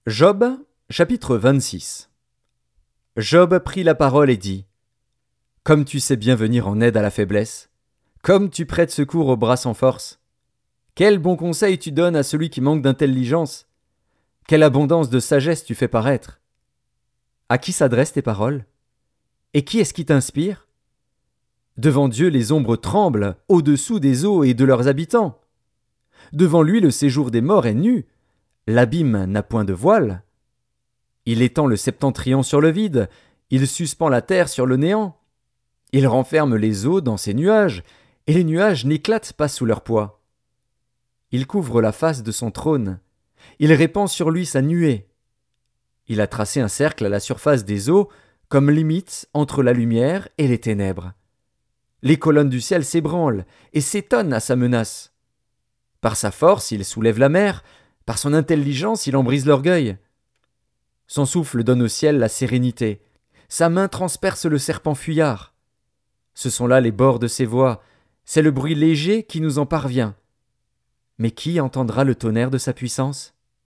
Job, chapitre 26. Job prit la parole et dit: Comme tu sais bien venir en aide à la faiblesse, comme tu prêtes secours aux bras sans force, quel bon conseil tu donnes à celui qui manque d'intelligence, quelle abondance de sagesse tu fais paraître. À qui s'adressent tes paroles? Et qui est-ce qui t'inspire? Devant Dieu les ombres tremblent au-dessous des eaux et de leurs habitants. Devant lui le séjour des morts est nu, l'abîme n'a point de voile. Il étend le septentrion sur le vide, il suspend la terre sur le néant. Il renferme les eaux dans ses nuages, et les nuages n'éclatent pas sous leur poids. Il couvre la face de son trône, il répand sur lui sa nuée. Il a tracé un cercle à la surface des eaux, comme limite entre la lumière et les ténèbres. Les colonnes du ciel s'ébranlent et s'étonnent à sa menace. Par sa force, il soulève la mer, par son intelligence, il en brise l'orgueil. Son souffle donne au ciel la sérénité, sa main transperce le serpent fuyard. Ce sont là les bords de ses voies, c'est le bruit léger qui nous en parvient. Mais qui entendra le tonnerre de sa puissance?